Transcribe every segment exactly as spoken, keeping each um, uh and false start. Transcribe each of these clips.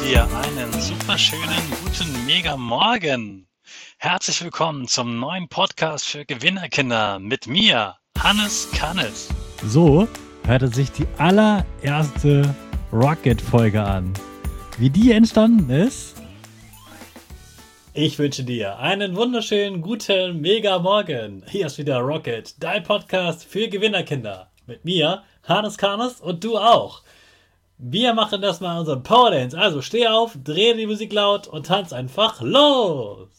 dir einen super schönen, guten Mega-Morgen. Herzlich willkommen zum neuen Podcast für Gewinnerkinder mit mir, Hannes Kannes. So hörte sich die allererste Rocket-Folge an. Wie die entstanden ist? Ich wünsche dir einen wunderschönen, guten Mega-Morgen. Hier ist wieder Rocket, dein Podcast für Gewinnerkinder. Mit mir, Hannes Kannes, und du auch. Wir machen das mal unseren Power Dance. Also steh auf, dreh die Musik laut und tanz einfach los.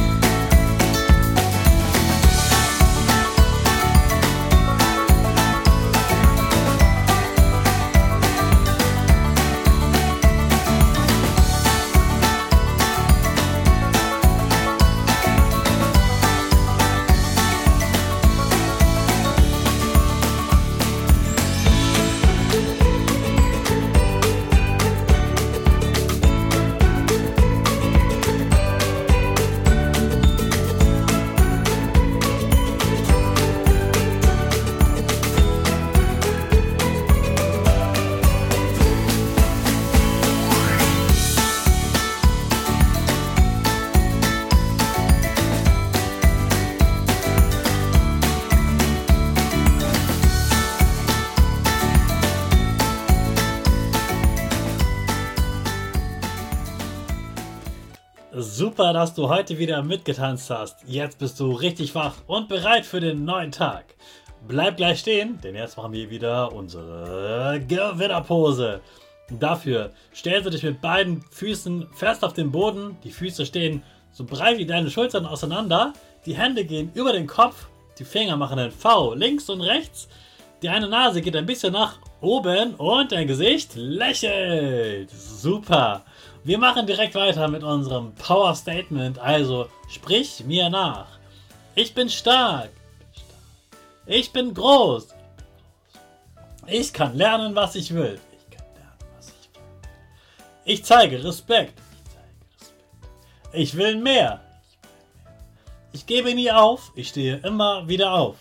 Super, dass du heute wieder mitgetanzt hast. Jetzt bist du richtig wach und bereit für den neuen Tag. Bleib gleich stehen, denn jetzt machen wir wieder unsere Gewinnerpose. Dafür stellst du dich mit beiden Füßen fest auf den Boden. Die Füße stehen so breit wie deine Schultern auseinander. Die Hände gehen über den Kopf. Die Finger machen ein V links und rechts. Die eine Nase geht ein bisschen nach oben und dein Gesicht lächelt. Super. Wir machen direkt weiter mit unserem Power Statement, also sprich mir nach. Ich bin stark. Ich bin groß. Ich kann lernen, was ich will. Ich kann lernen, was ich will. Ich zeige Respekt. Ich will mehr. Ich gebe nie auf. Ich stehe immer wieder auf.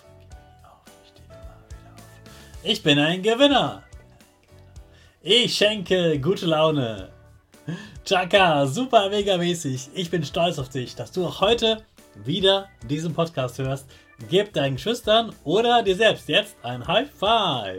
Ich bin ein Gewinner. Ich schenke gute Laune. Chaka, super mega mäßig. Ich bin stolz auf dich, dass du auch heute wieder diesen Podcast hörst. Gib deinen Geschwistern oder dir selbst jetzt ein High Five.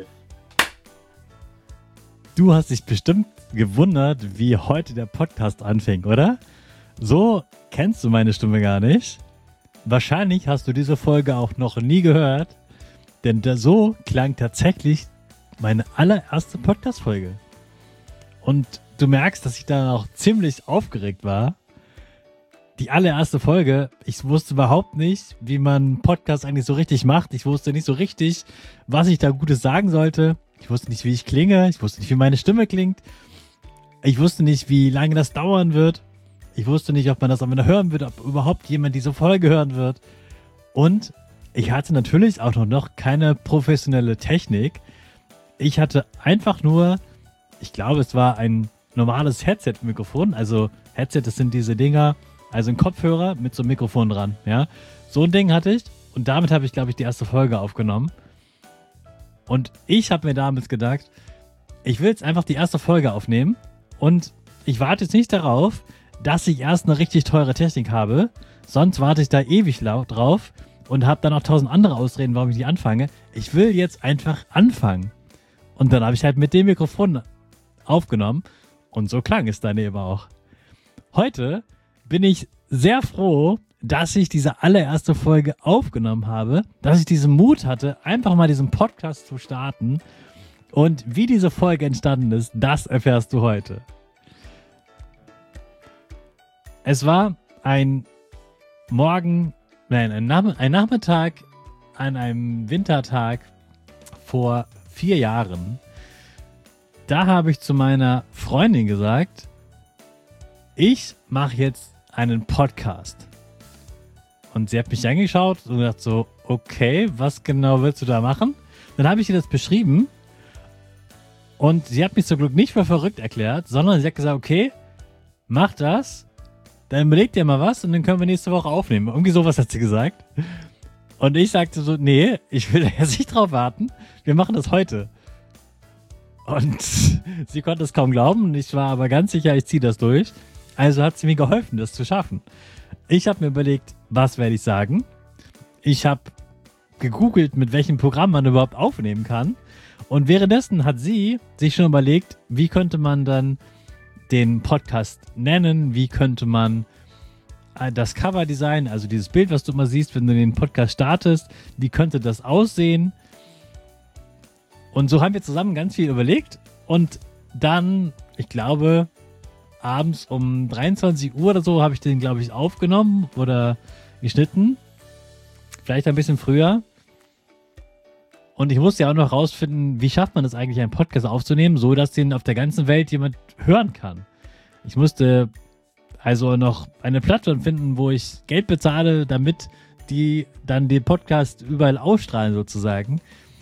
Du hast dich bestimmt gewundert, wie heute der Podcast anfing, oder? So kennst du meine Stimme gar nicht. Wahrscheinlich hast du diese Folge auch noch nie gehört, denn da so klang tatsächlich meine allererste Podcast-Folge. Und du merkst, dass ich da auch ziemlich aufgeregt war. Die allererste Folge, ich wusste überhaupt nicht, wie man einen Podcast eigentlich so richtig macht. Ich wusste nicht so richtig, was ich da Gutes sagen sollte. Ich wusste nicht, wie ich klinge. Ich wusste nicht, wie meine Stimme klingt. Ich wusste nicht, wie lange das dauern wird. Ich wusste nicht, ob man das am Ende hören wird, ob überhaupt jemand diese Folge hören wird. Und ich hatte natürlich auch noch keine professionelle Technik. Ich hatte einfach nur, ich glaube, es war ein normales Headset-Mikrofon. Also Headset, das sind diese Dinger, also ein Kopfhörer mit so einem Mikrofon dran. Ja, so ein Ding hatte ich und damit habe ich, glaube ich, die erste Folge aufgenommen. Und ich habe mir damals gedacht, ich will jetzt einfach die erste Folge aufnehmen und ich warte jetzt nicht darauf, dass ich erst eine richtig teure Technik habe, sonst warte ich da ewig laut drauf und habe dann auch tausend andere Ausreden, warum ich die anfange. Ich will jetzt einfach anfangen. Und dann habe ich halt mit dem Mikrofon aufgenommen und so klang es dann eben auch. Heute bin ich sehr froh, dass ich diese allererste Folge aufgenommen habe, dass ich diesen Mut hatte, einfach mal diesen Podcast zu starten. Und wie diese Folge entstanden ist, das erfährst du heute. Es war ein Morgen, nein, ein, Nach- ein Nachmittag an einem Wintertag vor vier Jahren. Da habe ich zu meiner Freundin gesagt, ich mache jetzt einen Podcast. Und sie hat mich angeschaut und gesagt so, okay, was genau willst du da machen? Dann habe ich ihr das beschrieben und sie hat mich zum Glück nicht für verrückt erklärt, sondern sie hat gesagt, okay, mach das, dann überleg dir mal was und dann können wir nächste Woche aufnehmen. Irgendwie sowas hat sie gesagt. Und ich sagte so, nee, ich will da jetzt nicht drauf warten, wir machen das heute. Und sie konnte es kaum glauben. Ich war aber ganz sicher, ich ziehe das durch. Also hat sie mir geholfen, das zu schaffen. Ich habe mir überlegt, was werde ich sagen? Ich habe gegoogelt, mit welchem Programm man überhaupt aufnehmen kann. Und währenddessen hat sie sich schon überlegt, wie könnte man dann den Podcast nennen, wie könnte man das Cover designen, also dieses Bild, was du immer siehst, wenn du den Podcast startest, wie könnte das aussehen? Und so haben wir zusammen ganz viel überlegt und dann, ich glaube, abends um dreiundzwanzig Uhr oder so habe ich den, glaube ich, aufgenommen oder geschnitten. Vielleicht ein bisschen früher. Und ich musste ja auch noch rausfinden, wie schafft man das eigentlich, einen Podcast aufzunehmen, so dass den auf der ganzen Welt jemand hören kann. Ich musste also noch eine Plattform finden, wo ich Geld bezahle, damit die dann den Podcast überall ausstrahlen sozusagen.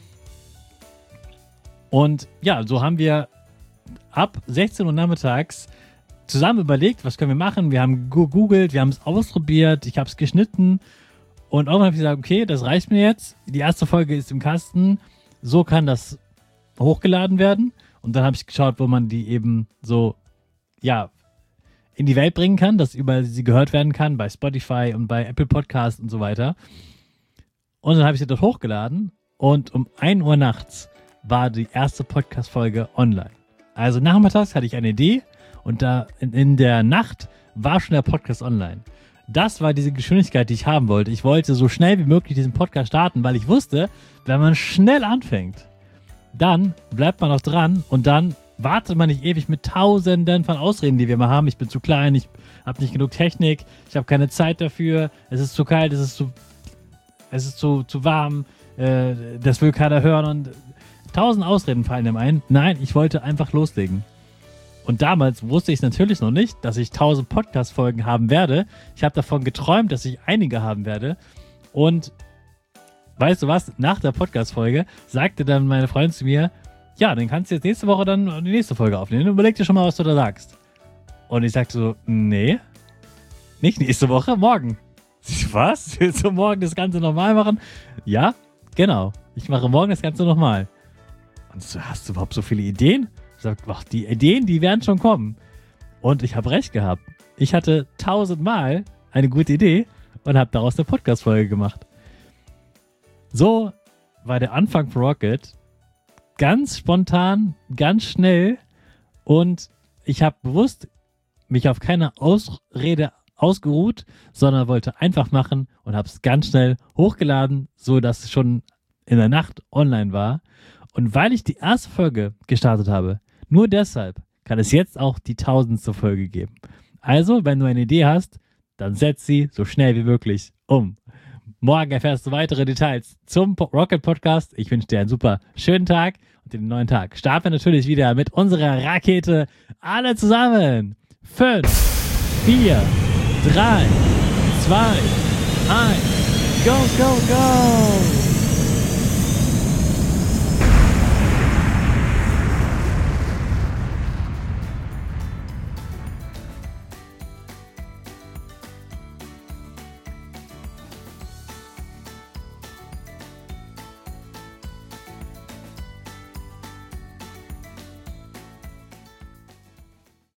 Und ja, so haben wir ab sechzehn Uhr nachmittags zusammen überlegt, was können wir machen. Wir haben gegoogelt, wir haben es ausprobiert, ich habe es geschnitten. Und irgendwann habe ich gesagt, okay, das reicht mir jetzt. Die erste Folge ist im Kasten. So kann das hochgeladen werden. Und dann habe ich geschaut, wo man die eben so, ja, in die Welt bringen kann, dass überall sie gehört werden kann, bei Spotify und bei Apple Podcasts und so weiter. Und dann habe ich sie dort hochgeladen. Und um ein Uhr nachts war die erste Podcast-Folge online. Also nachmittags hatte ich eine Idee und da in, in der Nacht war schon der Podcast online. Das war diese Geschwindigkeit, die ich haben wollte. Ich wollte so schnell wie möglich diesen Podcast starten, weil ich wusste, wenn man schnell anfängt, dann bleibt man auch dran und dann wartet man nicht ewig mit tausenden von Ausreden, die wir mal haben. Ich bin zu klein, ich habe nicht genug Technik, ich habe keine Zeit dafür, es ist zu kalt, es ist zu, es ist zu, zu warm, äh, das will keiner hören und tausend Ausreden fallen einem ein. Nein, ich wollte einfach loslegen. Und damals wusste ich natürlich noch nicht, dass ich tausend Podcast-Folgen haben werde. Ich habe davon geträumt, dass ich einige haben werde. Und weißt du was? Nach der Podcast-Folge sagte dann meine Freundin zu mir, ja, dann kannst du jetzt nächste Woche dann die nächste Folge aufnehmen. Überleg dir schon mal, was du da sagst. Und ich sagte so, nee, nicht nächste Woche, morgen. Was? Willst du morgen das Ganze nochmal machen? Ja, genau. Ich mache morgen das Ganze nochmal. Und so, hast du überhaupt so viele Ideen? Ich sag, ach, die Ideen, die werden schon kommen. Und ich habe recht gehabt. Ich hatte tausendmal eine gute Idee und habe daraus eine Podcast-Folge gemacht. So war der Anfang von Rocket. Ganz spontan, ganz schnell. Und ich habe bewusst mich auf keine Ausrede ausgeruht, sondern wollte einfach machen und habe es ganz schnell hochgeladen, so dass es schon in der Nacht online war. Und weil ich die erste Folge gestartet habe, nur deshalb kann es jetzt auch die tausendste Folge geben. Also, wenn du eine Idee hast, dann setz sie so schnell wie möglich um. Morgen erfährst du weitere Details zum Rocket Podcast. Ich wünsche dir einen super schönen Tag und den neuen Tag starten wir natürlich wieder mit unserer Rakete. Alle zusammen. Fünf, vier, drei, zwei, eins. Go, go, go!